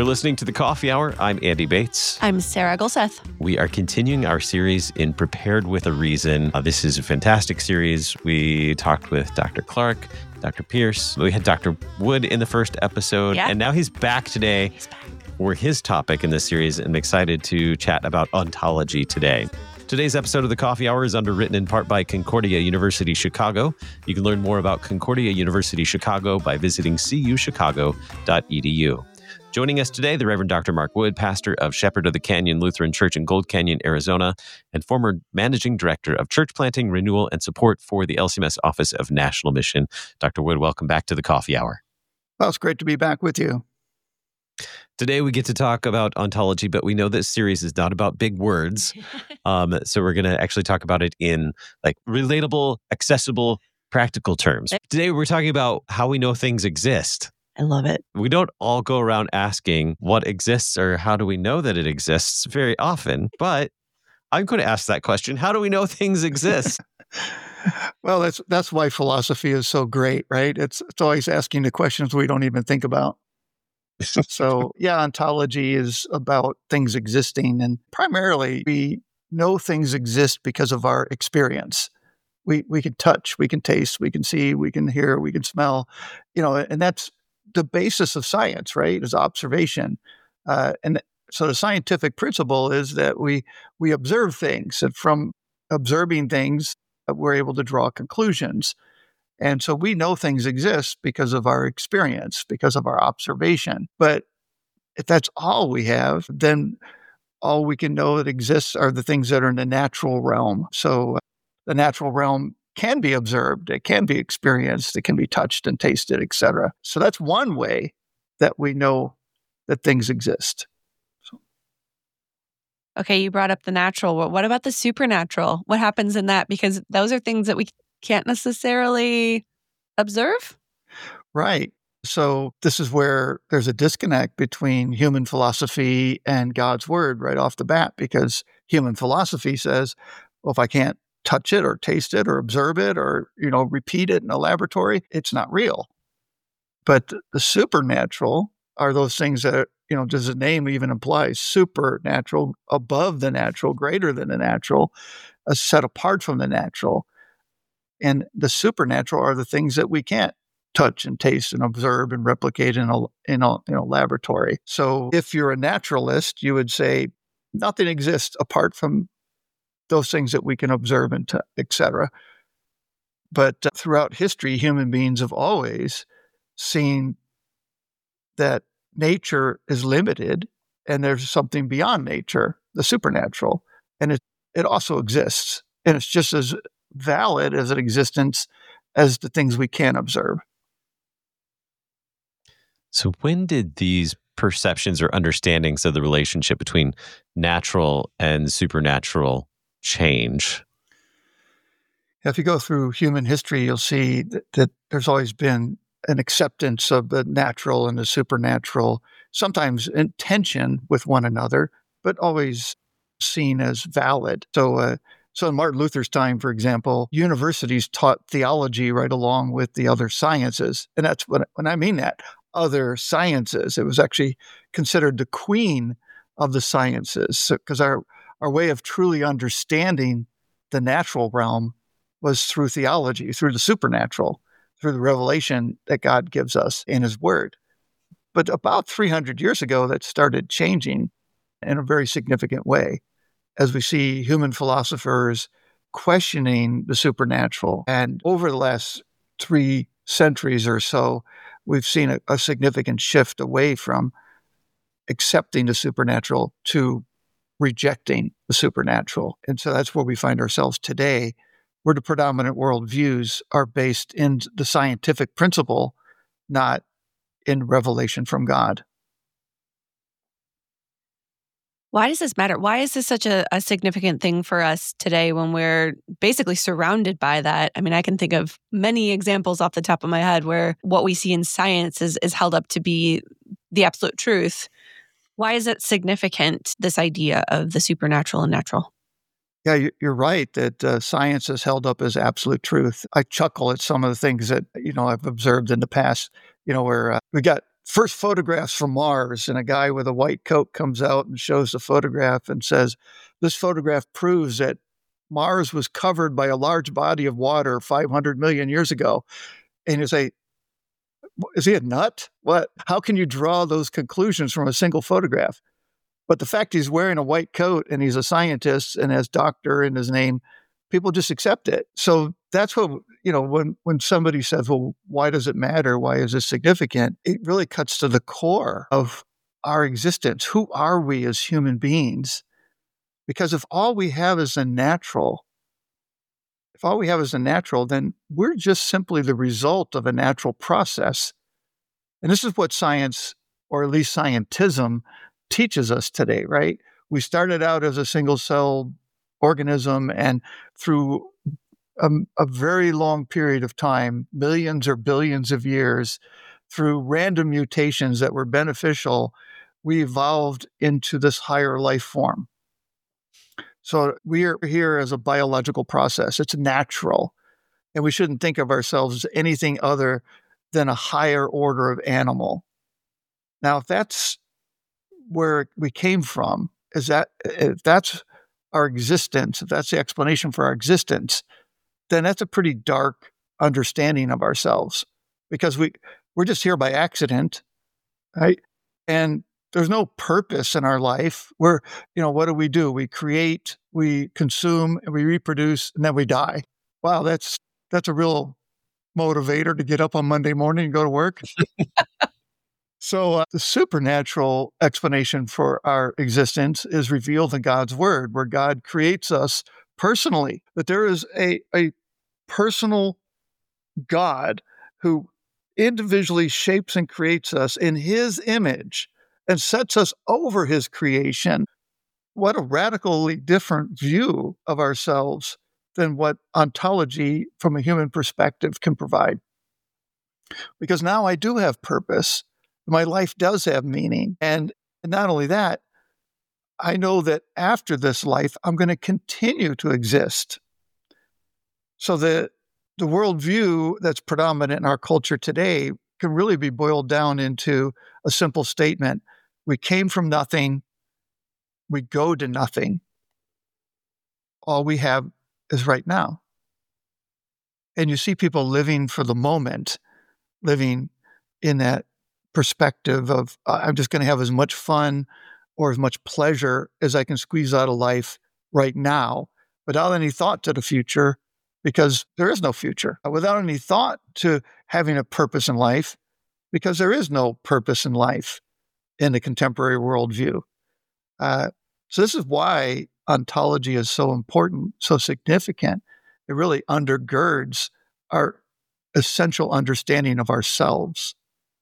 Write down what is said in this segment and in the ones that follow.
You're listening to The Coffee Hour. I'm Andy Bates. I'm Sarah Gulseth. We are continuing our series in Prepared with a Reason. This is a fantastic series. We talked with Dr. Clark, Dr. Pierce. We had Dr. Wood in the first episode, and now he's back today for his topic in this series. I'm excited to chat about ontology today. Today's episode of The Coffee Hour is underwritten in part by Concordia University Chicago. You can learn more about Concordia University Chicago by visiting cuchicago.edu. Joining us today, the Reverend Dr. Mark Wood, pastor of Shepherd of the Canyon Lutheran Church in Gold Canyon, Arizona, and former managing director of church planting, renewal, and support for the LCMS Office of National Mission. Dr. Wood, welcome back to The Coffee Hour. Well, it's great to be back with you. Today, we get to talk about ontology, but we know this series is not about big words. So we're going to actually talk about it in like relatable, accessible, practical terms. Today, we're talking about how we know things exist. I love it. We don't all go around asking what exists or how do we know that it exists very often, but I'm going to ask that question. How do we know things exist? Well, that's why philosophy is so great, right? It's always asking the questions we don't even think about. So, ontology is about things existing, and primarily we know things exist because of our experience. We can touch, we can taste, we can see, we can hear, we can smell, and that's the basis of science, right? Is observation. And so the scientific principle is that we observe things, and from observing things, we're able to draw conclusions. And so we know things exist because of our experience, because of our observation. But if that's all we have, then all we can know that exists are the things that are in the natural realm. So the natural realm can be observed, it can be experienced, it can be touched and tasted, etc. So that's one way that we know that things exist. Okay, you brought up the natural. What about the supernatural? What happens in that? Because those are things that we can't necessarily observe. Right. So this is where there's a disconnect between human philosophy and God's word right off the bat, because human philosophy says, well, if I can't touch it or taste it or observe it or, repeat it in a laboratory, it's not real. But the supernatural are those things that, does the name even imply supernatural, above the natural, greater than the natural, set apart from the natural. And the supernatural are the things that we can't touch and taste and observe and replicate in a laboratory. So if you're a naturalist, you would say nothing exists apart from those things that we can observe and etc. But throughout history, human beings have always seen that nature is limited and there's something beyond nature, the supernatural. And it also exists. And it's just as valid as an existence as the things we can observe. So when did these perceptions or understandings of the relationship between natural and supernatural change? If you go through human history, you'll see that there's always been an acceptance of the natural and the supernatural, sometimes in tension with one another, but always seen as valid. So in Martin Luther's time, for example, universities taught theology right along with the other sciences. And that's when I mean that, other sciences. It was actually considered the queen of the sciences, because our way of truly understanding the natural realm was through theology, through the supernatural, through the revelation that God gives us in His Word. But about 300 years ago, that started changing in a very significant way, as we see human philosophers questioning the supernatural. And over the last 3 centuries or so, we've seen a significant shift away from accepting the supernatural to rejecting the supernatural. And so that's where we find ourselves today, where the predominant worldviews are based in the scientific principle, not in revelation from God. Why does this matter? Why is this such a significant thing for us today when we're basically surrounded by that? I mean, I can think of many examples off the top of my head where what we see in science is held up to be the absolute truth. Why is it significant, this idea of the supernatural and natural? Yeah, you're right that science is held up as absolute truth. I chuckle at some of the things that, I've observed in the past, where we got first photographs from Mars, and a guy with a white coat comes out and shows the photograph and says, this photograph proves that Mars was covered by a large body of water 500 million years ago. And you say, is he a nut? What? How can you draw those conclusions from a single photograph? But the fact he's wearing a white coat and he's a scientist and has doctor in his name, people just accept it. So that's what, when somebody says, well, why does it matter? Why is this significant? It really cuts to the core of our existence. Who are we as human beings? Because if all we have is a natural, then we're just simply the result of a natural process. And this is what science, or at least scientism, teaches us today, right? We started out as a single-celled organism, and through a very long period of time, millions or billions of years, through random mutations that were beneficial, we evolved into this higher life form. So we are here as a biological process. It's natural. And we shouldn't think of ourselves as anything other than a higher order of animal. Now, if that's where we came from, if that's our existence, if that's the explanation for our existence, then that's a pretty dark understanding of ourselves, because we're just here by accident, right? And there's no purpose in our life. What do? We create, we consume, and we reproduce, and then we die. Wow, that's a real motivator to get up on Monday morning and go to work. So the supernatural explanation for our existence is revealed in God's word, where God creates us personally, that there is a personal God who individually shapes and creates us in his image and sets us over his creation. What a radically different view of ourselves than what ontology from a human perspective can provide. Because now I do have purpose. My life does have meaning. And not only that, I know that after this life, I'm going to continue to exist. So the worldview that's predominant in our culture today can really be boiled down into a simple statement. We came from nothing. We go to nothing. All we have is right now. And you see people living for the moment, living in that perspective of, I'm just going to have as much fun or as much pleasure as I can squeeze out of life right now, without any thought to the future, because there is no future. Without any thought to having a purpose in life, because there is no purpose in life in the contemporary worldview. So this is why ontology is so important, so significant. It really undergirds our essential understanding of ourselves.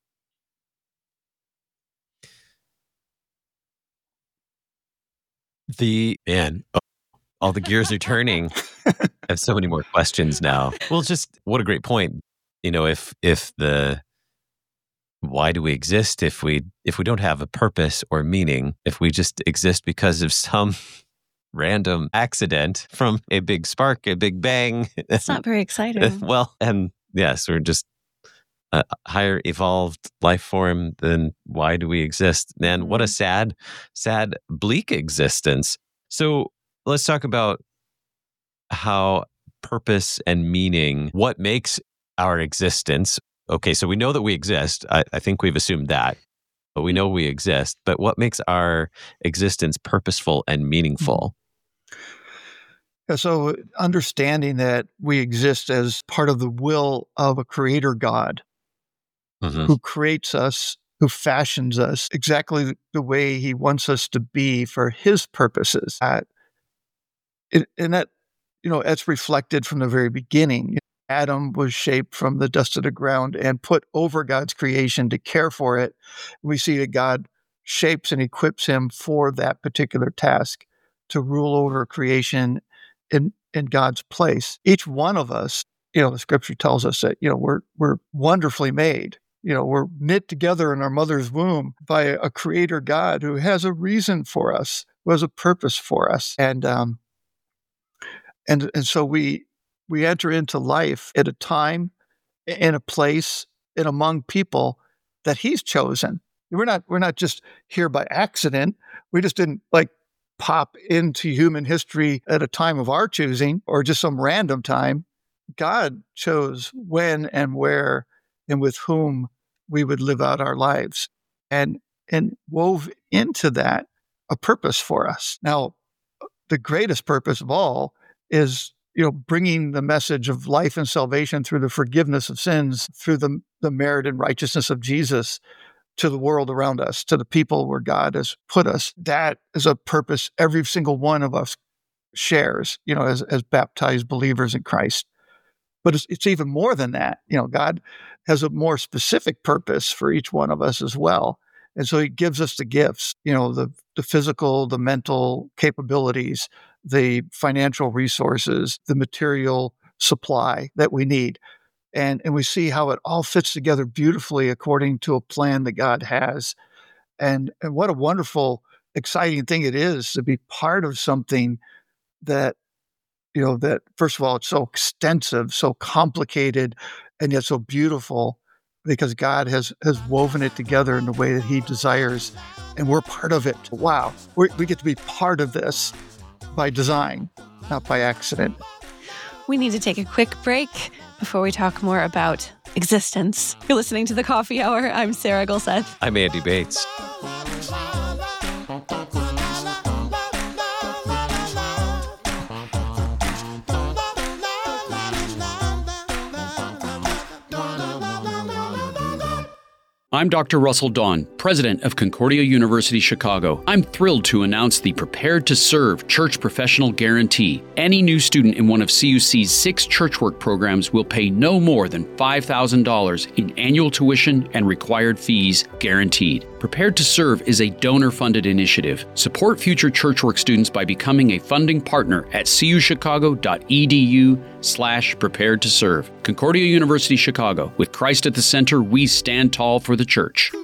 All the gears are turning. I have so many more questions now. Well, just what a great point. If why do we exist if we don't have a purpose or meaning, if we just exist because of some random accident from a big spark, a big bang. It's not very exciting. Well, and yes, we're just a higher evolved life form, then why do we exist? Man, what a sad, bleak existence. So let's talk about how purpose and meaning, what makes our existence. Okay, so we know that we exist. I think we've assumed that, but we know we exist. But what makes our existence purposeful and meaningful? Yeah, so understanding that we exist as part of the will of a creator God, who creates us, who fashions us exactly the way he wants us to be for his purposes. And that, that's reflected from the very beginning. Adam was shaped from the dust of the ground and put over God's creation to care for it. We see that God shapes and equips him for that particular task, to rule over creation in God's place. Each one of us, the scripture tells us that, we're wonderfully made. We're knit together in our mother's womb by a creator God who has a reason for us, who has a purpose for us. And so we enter into life at a time, in a place, and among people that he's chosen. We're not just here by accident. We just didn't pop into human history at a time of our choosing or just some random time. God chose when and where and with whom we would live out our lives and wove into that a purpose for us. Now, the greatest purpose of all is, bringing the message of life and salvation through the forgiveness of sins, through the merit and righteousness of Jesus to the world around us, to the people where God has put us. That is a purpose every single one of us shares, as baptized believers in Christ. But it's even more than that. God has a more specific purpose for each one of us as well. And so he gives us the gifts, the physical, the mental capabilities, the financial resources, the material supply that we need. And we see how it all fits together beautifully according to a plan that God has. And what a wonderful, exciting thing it is to be part of something that, that first of all, it's so extensive, so complicated, and yet so beautiful, because God has woven it together in the way that he desires, and we're part of it. Wow, we get to be part of this by design, not by accident. We need to take a quick break before we talk more about existence. You're listening to The Coffee Hour. I'm Sarah Gulseth. I'm Andy Bates. I'm Dr. Russell Dawn, president of Concordia University Chicago. I'm thrilled to announce the Prepared to Serve Church Professional Guarantee. Any new student in one of CUC's 6 church work programs will pay no more than $5,000 in annual tuition and required fees guaranteed. Prepared to Serve is a donor-funded initiative. Support future church work students by becoming a funding partner at cuchicago.edu/prepared to serve. Concordia University Chicago. With Christ at the center, we stand tall for the church.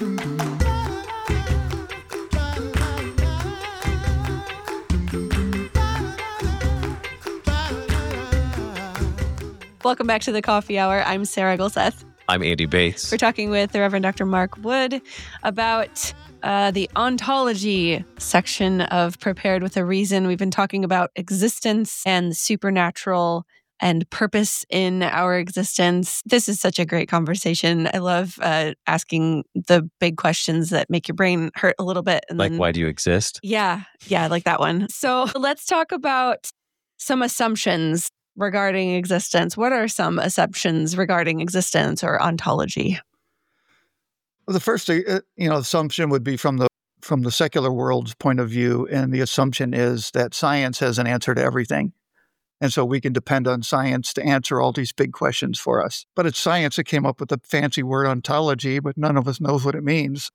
Welcome back to The Coffee Hour. I'm Sarah Gulseth. I'm Andy Bates. We're talking with the Reverend Dr. Mark Wood about the ontology section of Prepared with a Reason. We've been talking about existence and supernatural and purpose in our existence. This is such a great conversation. I love asking the big questions that make your brain hurt a little bit. And why do you exist? Yeah, I like that one. So let's talk about some assumptions regarding existence. What are some assumptions regarding existence or ontology? Well, the first, assumption would be from the secular world's point of view, and the assumption is that science has an answer to everything. And so we can depend on science to answer all these big questions for us. But it's science that came up with the fancy word ontology, but none of us knows what it means.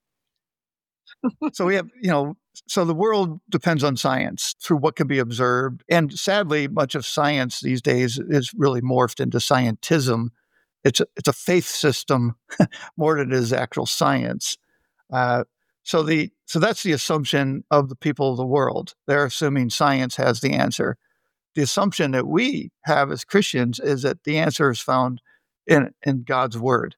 So we have, so the world depends on science through what can be observed. And sadly, much of science these days is really morphed into scientism. It's a faith system more than it is actual science. So that's the assumption of the people of the world. They're assuming science has the answer. The assumption that we have as Christians is that the answer is found in God's word.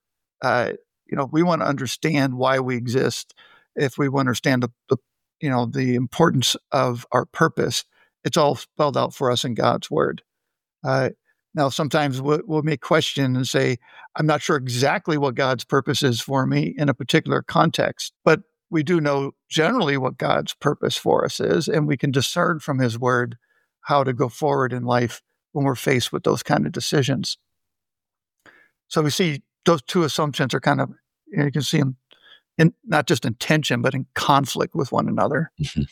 We want to understand why we exist. If we want to understand the importance of our purpose, it's all spelled out for us in God's word. Now, sometimes we'll make question and say, I'm not sure exactly what God's purpose is for me in a particular context, but we do know generally what God's purpose for us is, and we can discern from his word how to go forward in life when we're faced with those kind of decisions. So we see those two assumptions are kind of, you can see them not just in tension, but in conflict with one another. Mm-hmm.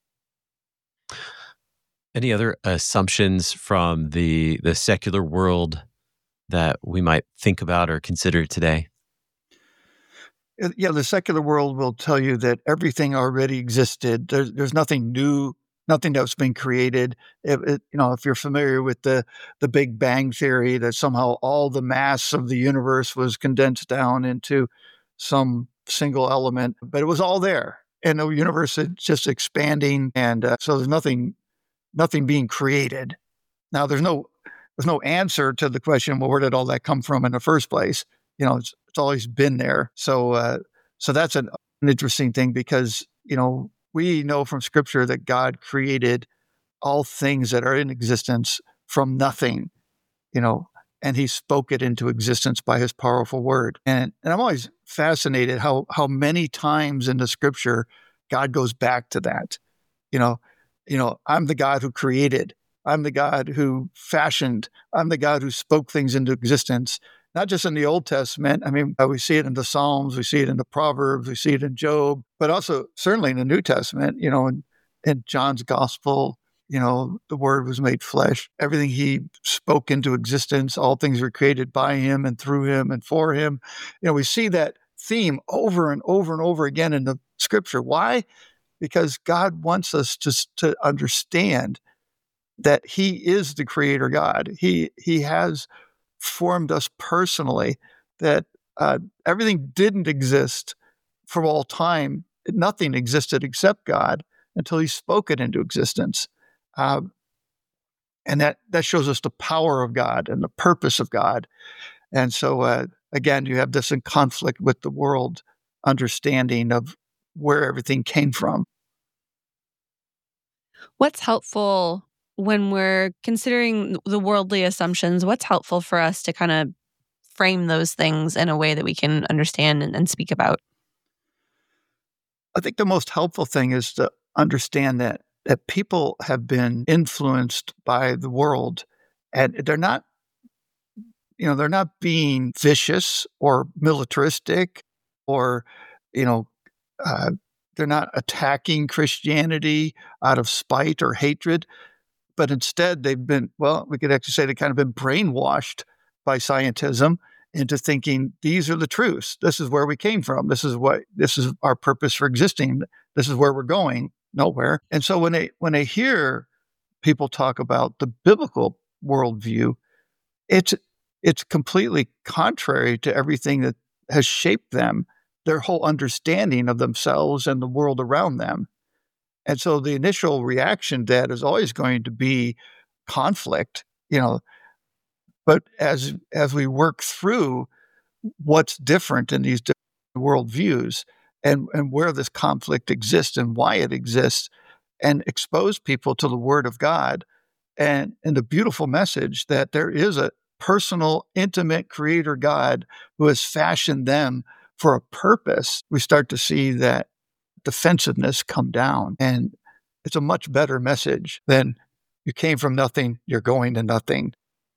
Any other assumptions from the secular world that we might think about or consider today? Yeah, the secular world will tell you that everything already existed. There's nothing new, nothing that's been created. If you're familiar with the Big Bang Theory, that somehow all the mass of the universe was condensed down into some single element, but it was all there. And the universe is just expanding. And so there's nothing being created. Now, there's no answer to the question, well, where did all that come from in the first place? It's always been there. So that's an interesting thing because, we know from Scripture that God created all things that are in existence from nothing, and he spoke it into existence by his powerful word. And I'm always fascinated how many times in the Scripture God goes back to that. I'm the God who created. I'm the God who fashioned. I'm the God who spoke things into existence. Not just in the Old Testament. I mean, we see it in the Psalms, we see it in the Proverbs, we see it in Job, but also certainly in the New Testament, in John's gospel, the Word was made flesh. Everything he spoke into existence, all things were created by him and through him and for him. We see that theme over and over and over again in the Scripture. Why? Because God wants us to understand that he is the creator God. He has formed us personally, that everything didn't exist for all time. Nothing existed except God until he spoke it into existence. And that shows us the power of God and the purpose of God. And so, again, you have this in conflict with the world understanding of where everything came from. What's helpful when we're considering the worldly assumptions? What's helpful for us to kind of frame those things in a way that we can understand and speak about? I think the most helpful thing is to understand that people have been influenced by the world, and they're not being vicious or militaristic, or they're not attacking Christianity out of spite or hatred, but instead they've been, we could actually say they kind of been brainwashed by scientism into thinking these are the truths. This is where we came from. This is our purpose for existing. This is where we're going, nowhere. And so when they hear people talk about the biblical worldview, it's completely contrary to everything that has shaped them, their whole understanding of themselves and the world around them. And so the initial reaction to that is always going to be conflict, but as we work through what's different in these different worldviews and where this conflict exists and why it exists, and expose people to the Word of God and the beautiful message that there is a personal, intimate creator God who has fashioned them for a purpose, we start to see that defensiveness come down. And it's a much better message than you came from nothing, you're going to nothing.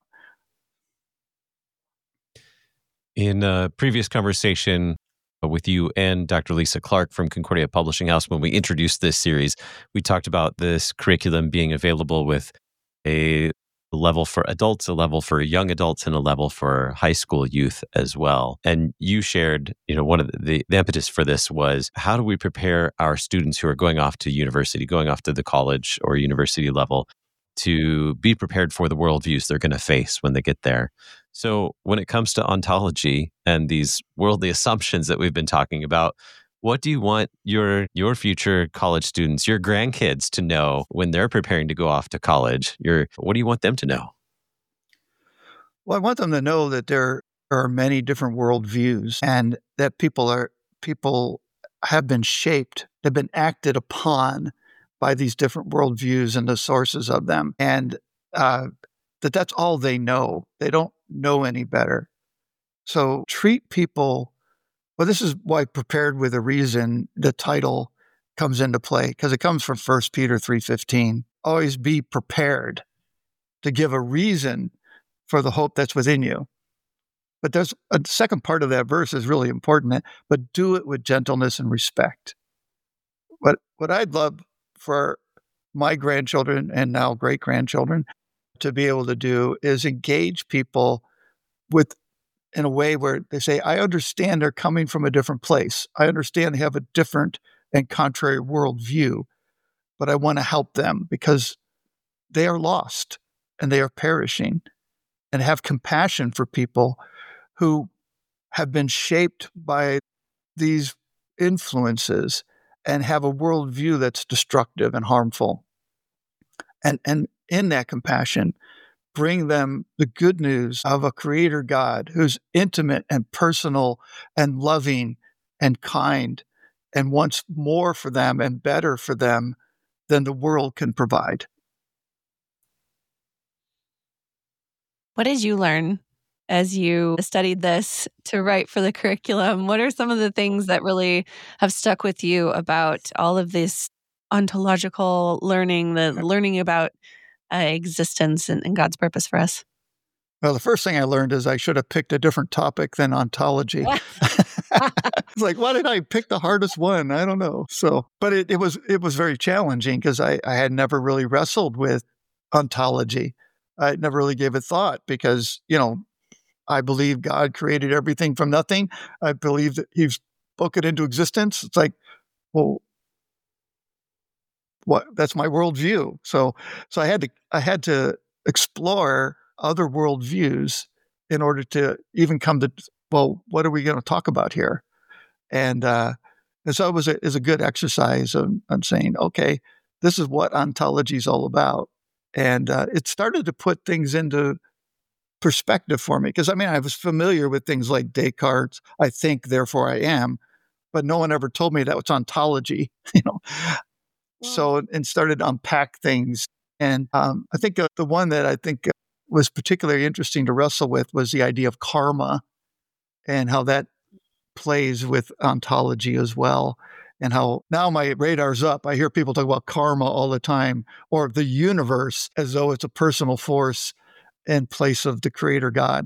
In a previous conversation with you and Dr. Lisa Clark from Concordia Publishing House, when we introduced this series, we talked about this curriculum being available with a level for adults, a level for young adults, and a level for high school youth as well. And you shared, one of the impetus for this was, how do we prepare our students who are going off to university, going off to the college or university level, to be prepared for the worldviews they're going to face when they get there? So when it comes to ontology and these worldly assumptions that we've been talking about, what do you want your future college students, your grandkids, to know when they're preparing to go off to college? What do you want them to know? Well, I want them to know that there are many different worldviews, and that people have been shaped, they've been acted upon by these different worldviews and the sources of them, and that's all they know. They don't know any better. So treat people. Well, this is why Prepared with a Reason, the title, comes into play, because it comes from 1 Peter 3:15. Always be prepared to give a reason for the hope that's within you. But there's a second part of that verse is really important, but do it with gentleness and respect. What I'd love for my grandchildren and now great-grandchildren to be able to do is engage people in a way where they say, I understand they're coming from a different place. I understand they have a different and contrary worldview, but I want to help them because they are lost and they are perishing, and have compassion for people who have been shaped by these influences and have a worldview that's destructive and harmful. And in that compassion, bring them the good news of a creator God who's intimate and personal and loving and kind and wants more for them and better for them than the world can provide. What did you learn as you studied this to write for the curriculum? What are some of the things that really have stuck with you about all of this ontological learning, the learning about existence and God's purpose for us? Well, the first thing I learned is I should have picked a different topic than ontology. It's like, why did I pick the hardest one? I don't know. So, but it was very challenging because I had never really wrestled with ontology. I never really gave it thought because, I believe God created everything from nothing. I believe that He spoke it into existence. It's like, well, what? That's my worldview. So I had to explore other worldviews in order to even come to, well, what are we going to talk about here? And so it was a good exercise on saying, okay, this is what ontology is all about. And it started to put things into perspective for me. Because, I was familiar with things like Descartes, I think, therefore I am. But no one ever told me that was ontology, So, and started to unpack things. And I think the one that I think was particularly interesting to wrestle with was the idea of karma and how that plays with ontology as well. And how now my radar's up. I hear people talk about karma all the time, or the universe as though it's a personal force in place of the creator God.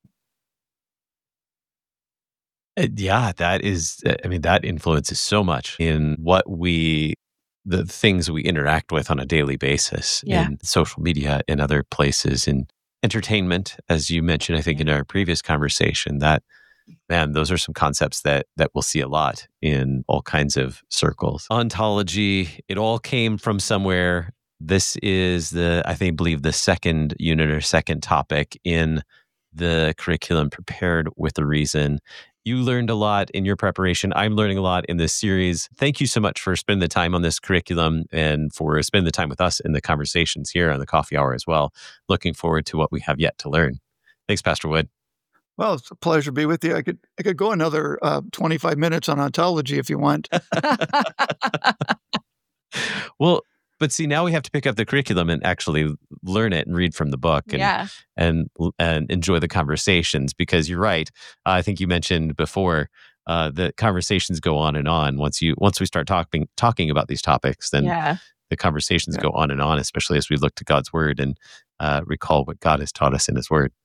Yeah, that is, that influences so much in the things we interact with on a daily basis in social media and other places, in entertainment, as you mentioned, I think in our previous conversation, that, man, those are some concepts that we'll see a lot in all kinds of circles. Ontology, it all came from somewhere. This is believe the second unit or second topic in the curriculum, Prepared with a Reason. You learned a lot in your preparation. I'm learning a lot in this series. Thank you so much for spending the time on this curriculum and for spending the time with us in the conversations here on the Coffee Hour as well. Looking forward to what we have yet to learn. Thanks, Pastor Wood. Well, it's a pleasure to be with you. I could go another 25 minutes on ontology if you want. Well, but see, now we have to pick up the curriculum and actually learn it and read from the book and enjoy the conversations, because you're right. I think you mentioned before that conversations go on and on. Once we start talking about these topics, then the conversations go on and on, especially as we look to God's Word and recall what God has taught us in His Word.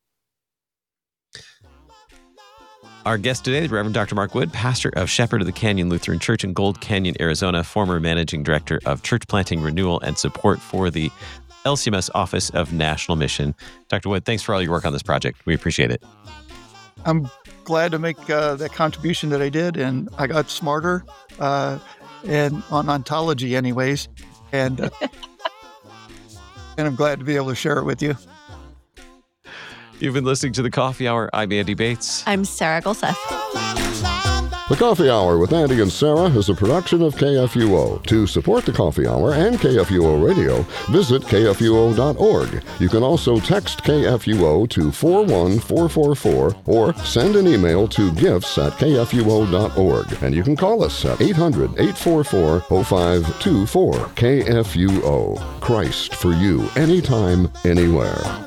Our guest today, the Reverend Dr. Mark Wood, pastor of Shepherd of the Canyon Lutheran Church in Gold Canyon, Arizona, former managing director of Church Planting Renewal and Support for the LCMS Office of National Mission. Dr. Wood, thanks for all your work on this project. We appreciate it. I'm glad to make that contribution that I did, and I got smarter and on ontology anyways, and I'm glad to be able to share it with you. You've been listening to The Coffee Hour. I'm Andy Bates. I'm Sarah Gulseth. The Coffee Hour with Andy and Sarah is a production of KFUO. To support The Coffee Hour and KFUO Radio, visit KFUO.org. You can also text KFUO to 41444 or send an email to gifts@KFUO.org. And you can call us at 800-844-0524. KFUO. Christ for you, anytime, anywhere.